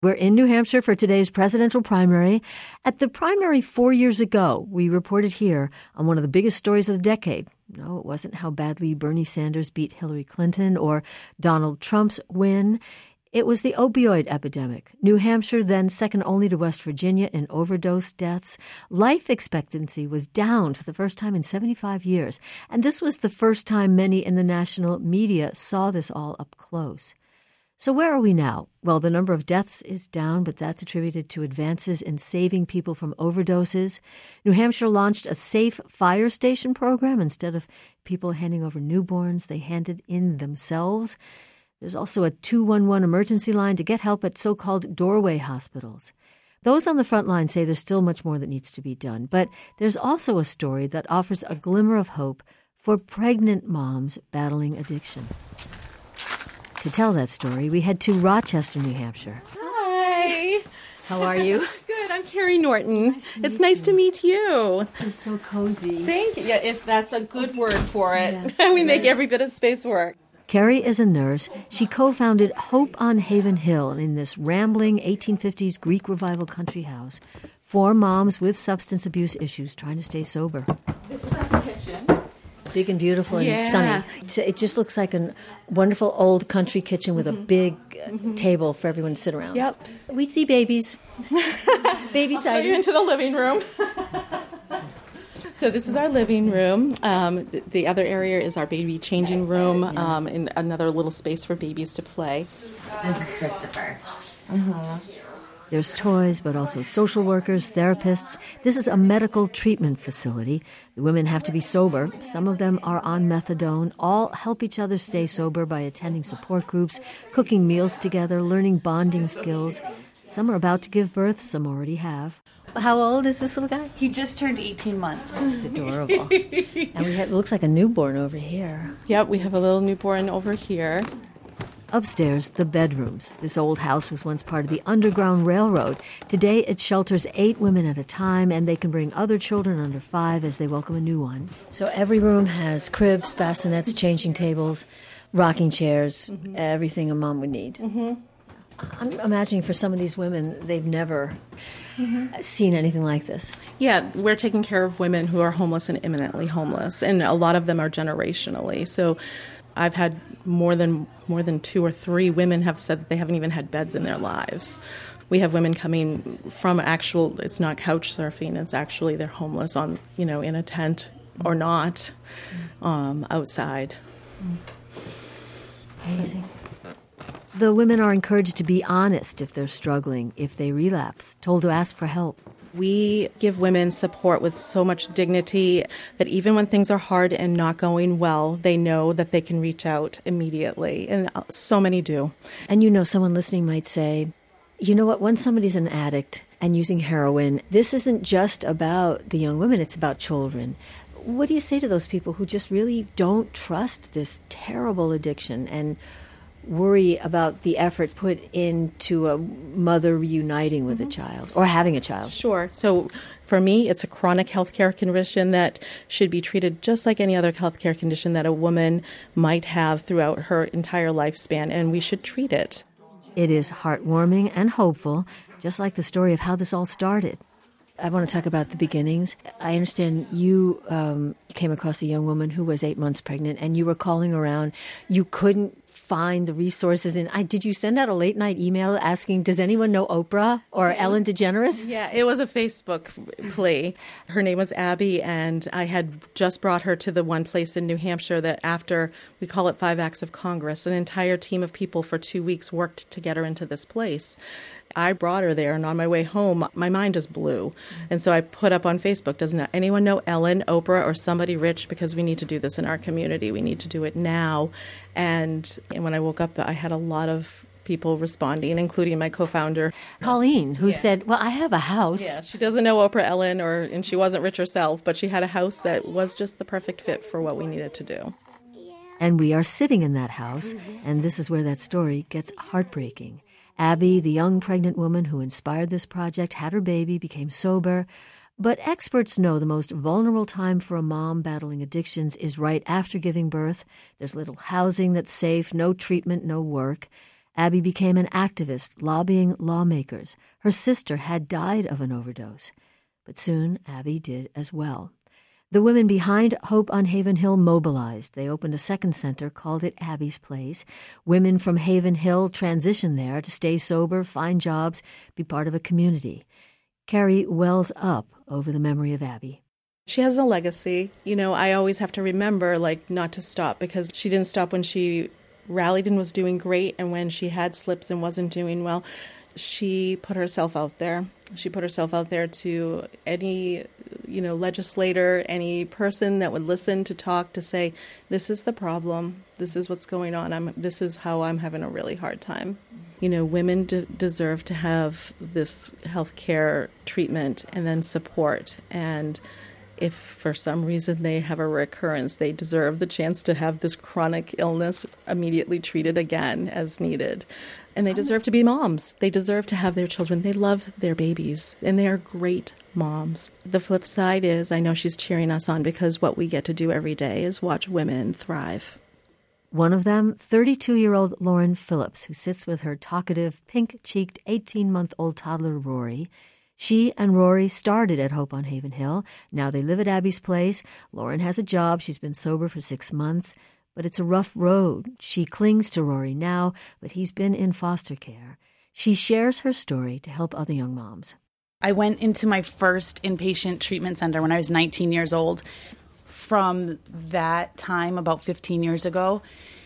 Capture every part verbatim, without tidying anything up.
We're in New Hampshire for today's presidential primary. At the primary four years ago, we reported here on one of the biggest stories of the decade. No, it wasn't how badly Bernie Sanders beat Hillary Clinton or Donald Trump's win. It was the opioid epidemic. New Hampshire, then second only to West Virginia in overdose deaths. Life expectancy was down for the first time in seventy-five years. And this was the first time many in the national media saw this all up close. So where are we now? Well, the number of deaths is down, but that's attributed to advances in saving people from overdoses. New Hampshire launched a safe fire station program. Instead of people handing over newborns, they handed in themselves. There's also a two one one emergency line to get help at so-called doorway hospitals. Those on the front line say there's still much more that needs to be done, but there's also a story that offers a glimmer of hope for pregnant moms battling addiction. To tell that story, we head to Rochester, New Hampshire. Hi. How are you? Good. I'm Carrie Norton. Nice it's nice you. to meet you. This is so cozy. Thank you. Yeah, if that's a good word for it. Yeah, we it make is. every bit of space work. Carrie is a nurse. She co-founded Hope on Haven Hill in this rambling eighteen fifties Greek revival country house for moms with substance abuse issues trying to stay sober. This is our kitchen. Big and beautiful and Yeah. sunny. It's- It just looks like a wonderful old country kitchen with Mm-hmm. a big uh, table for everyone to sit around. Yep. We see babies. Baby I'll show you sightings. into the living room. So this is our living room. Um, the, the other area is our baby changing room, um, and another little space for babies to play. This is Christopher. There's toys, but also social workers, therapists. This is a medical treatment facility. The women have to be sober. Some of them are on methadone. All help each other stay sober by attending support groups, cooking meals together, learning bonding skills. Some are about to give birth, some already have. How old is this little guy? He just turned eighteen months. It's adorable. And we have, it looks like a newborn over here. Yep, we have a little newborn over here. Upstairs, the bedrooms. This old house was once part of the Underground Railroad. Today, it shelters eight women at a time, and they can bring other children under five as they welcome a new one. So every room has cribs, bassinets, changing tables, rocking chairs, mm-hmm. everything a mom would need. Mm-hmm. I'm imagining for some of these women, they've never mm-hmm. seen anything like this. Yeah, we're taking care of women who are homeless and imminently homeless, and a lot of them are generationally. So I've had more than more than two or three women have said that they haven't even had beds in their lives. We have women coming from actual, it's not couch surfing, it's actually they're homeless on, you know, in a tent or not, um, outside. Amazing. The women are encouraged to be honest if they're struggling, if they relapse, told to ask for help. We give women support with so much dignity that even when things are hard and not going well, they know that they can reach out immediately. And so many do. And you know, someone listening might say, you know what, when somebody's an addict and using heroin, this isn't just about the young women, it's about children. What do you say to those people who just really don't trust this terrible addiction and worry about the effort put into a mother reuniting with mm-hmm. a child or having a child? Sure. So for me, it's a chronic healthcare condition that should be treated just like any other healthcare condition that a woman might have throughout her entire lifespan, and we should treat it. It is heartwarming and hopeful, just like the story of how this all started. I want to talk about the beginnings. I understand you um, came across a young woman who was eight months pregnant, and you were calling around. You couldn't find the resources. And I did you send out a late night email asking, does anyone know Oprah or Ellen DeGeneres? Yeah, it was a Facebook plea. Her name was Abby, and I had just brought her to the one place in New Hampshire that after, we call it Five Acts of Congress, an entire team of people for two weeks worked to get her into this place. I brought her there, and on my way home, my mind just blew. And so I put up on Facebook, doesn't anyone know Ellen, Oprah, or somebody rich? Because we need to do this in our community. We need to do it now. And, and when I woke up, I had a lot of people responding, including my co-founder, Colleen, who yeah. said, well, I have a house. Yeah, she doesn't know Oprah Ellen, or and she wasn't rich herself, but she had a house that was just the perfect fit for what we needed to do. And we are sitting in that house, and this is where that story gets heartbreaking. Abby, the young pregnant woman who inspired this project, had her baby, became sober. But experts know the most vulnerable time for a mom battling addictions is right after giving birth. There's little housing that's safe, no treatment, no work. Abby became an activist lobbying lawmakers. Her sister had died of an overdose. But soon, Abby did as well. The women behind Hope on Haven Hill mobilized. They opened a second center, called it Abby's Place. Women from Haven Hill transitioned there to stay sober, find jobs, be part of a community. Carrie wells up over the memory of Abby. She has a legacy. You know, I always have to remember, like, not to stop, because she didn't stop when she rallied and was doing great, and when she had slips and wasn't doing well. She put herself out there. She put herself out there to any, you know, legislator, any person that would listen to talk, to say, this is the problem. This is what's going on. I'm. This is how I'm having a really hard time. You know, women de- deserve to have this health care treatment and then support. And if for some reason they have a recurrence, they deserve the chance to have this chronic illness immediately treated again as needed. And they deserve to be moms. They deserve to have their children. They love their babies, and they are great moms. The flip side is, I know she's cheering us on, because what we get to do every day is watch women thrive. One of them, thirty-two-year-old Lauren Phillips, who sits with her talkative, pink-cheeked eighteen-month-old toddler Rory. She and Rory started at Hope on Haven Hill. Now they live at Abby's Place. Lauren has a job. She's been sober for six months. But it's a rough road. She clings to Rory now, but he's been in foster care. She shares her story to help other young moms. I went into my first inpatient treatment center when I was nineteen years old. From that time, about fifteen years ago,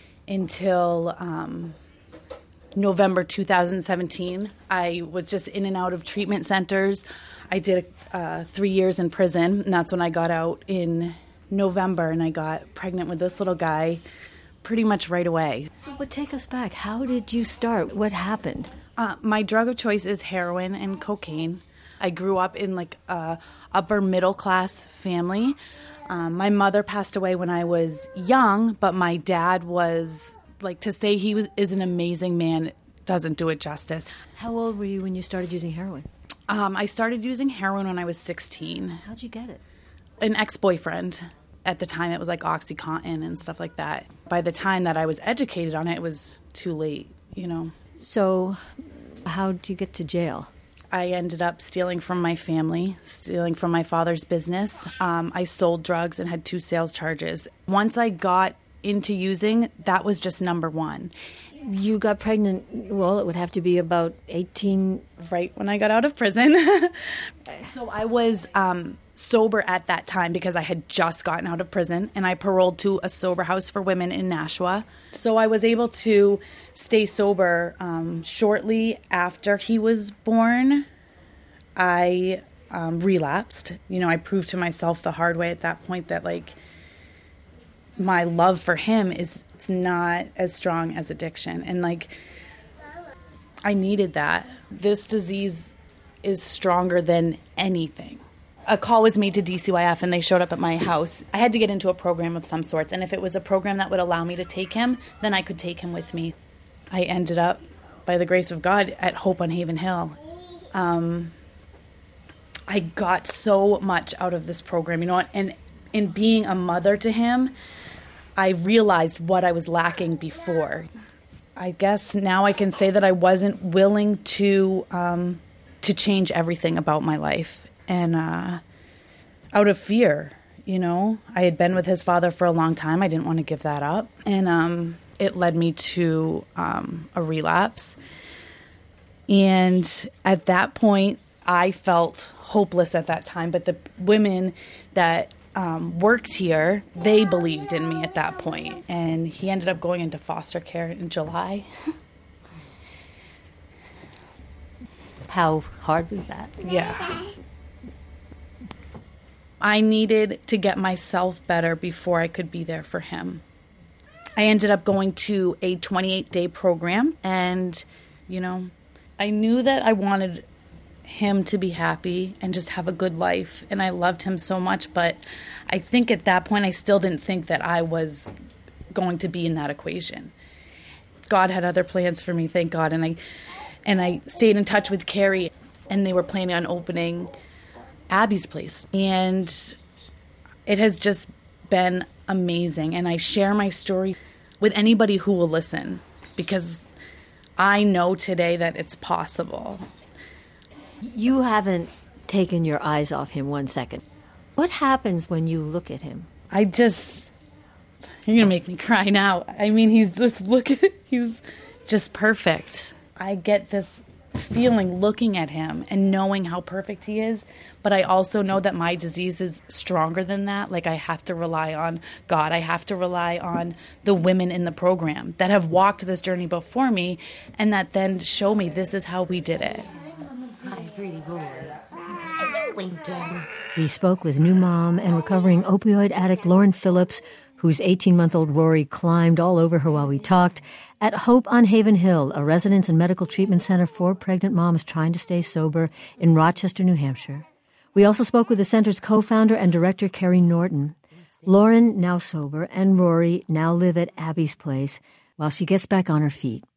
until um, November two thousand seventeen, I was just in and out of treatment centers. I did uh, three years in prison, and that's when I got out in November, and I got pregnant with this little guy pretty much right away. So, but take us back. How did you start? What happened? Uh, my drug of choice is heroin and cocaine. I grew up in like a upper middle class family. Um, my mother passed away when I was young, but my dad was, like, to say he was is an amazing man doesn't do it justice. How old were you when you started using heroin? Um, I started using heroin when I was sixteen. How'd you get it? An ex-boyfriend. At the time, it was like OxyContin and stuff like that. By the time that I was educated on it, it was too late, you know. So how did you get to jail? I ended up stealing from my family, stealing from my father's business. Um, I sold drugs and had two sales charges. Once I got into using, that was just number one. You got pregnant, well, it would have to be about eighteen. Right when I got out of prison. So I was um, sober at that time because I had just gotten out of prison, and I paroled to a sober house for women in Nashua. So I was able to stay sober um, shortly after he was born. I um, relapsed. You know, I proved to myself the hard way at that point that, like, my love for him is it's not as strong as addiction. And, like, I needed that. This disease is stronger than anything. A call was made to D C Y F, and they showed up at my house. I had to get into a program of some sorts, and if it was a program that would allow me to take him, then I could take him with me. I ended up, by the grace of God, at Hope on Haven Hill. Um, I got so much out of this program, you know, and in being a mother to him, I realized what I was lacking before. I guess now I can say that I wasn't willing to um, to change everything about my life. And uh, out of fear, you know, I had been with his father for a long time. I didn't want to give that up. And um, it led me to um, a relapse. And at that point, I felt hopeless at that time. But the women that um, worked here, they believed in me at that point. And he ended up going into foster care in July. How hard was that? Yeah. I needed to get myself better before I could be there for him. I ended up going to a twenty-eight day program, and, you know, I knew that I wanted him to be happy and just have a good life, and I loved him so much, but I think at that point I still didn't think that I was going to be in that equation. God had other plans for me, thank God, and I and I stayed in touch with Carrie, and they were planning on opening Abby's Place, and it has just been amazing. And I share my story with anybody who will listen, because I know today that it's possible. You haven't taken your eyes off him one second. What happens when you look at him? I just, you're going to make me cry now. I mean, he's just, look at it, he's just perfect. I get this feeling looking at him and knowing how perfect he is, but I also know that my disease is stronger than that. Like, I have to rely on God. I have to rely on the women in the program that have walked this journey before me and that then show me this is how we did it. Hi, pretty boy. Is it Lincoln? We spoke with new mom and recovering opioid addict Lauren Phillips, whose eighteen-month-old Rory climbed all over her while we talked, at Hope on Haven Hill, a residence and medical treatment center for pregnant moms trying to stay sober in Rochester, New Hampshire. We also spoke with the center's co-founder and director, Kerry Norton. Lauren, now sober, and Rory now live at Abby's place while she gets back on her feet.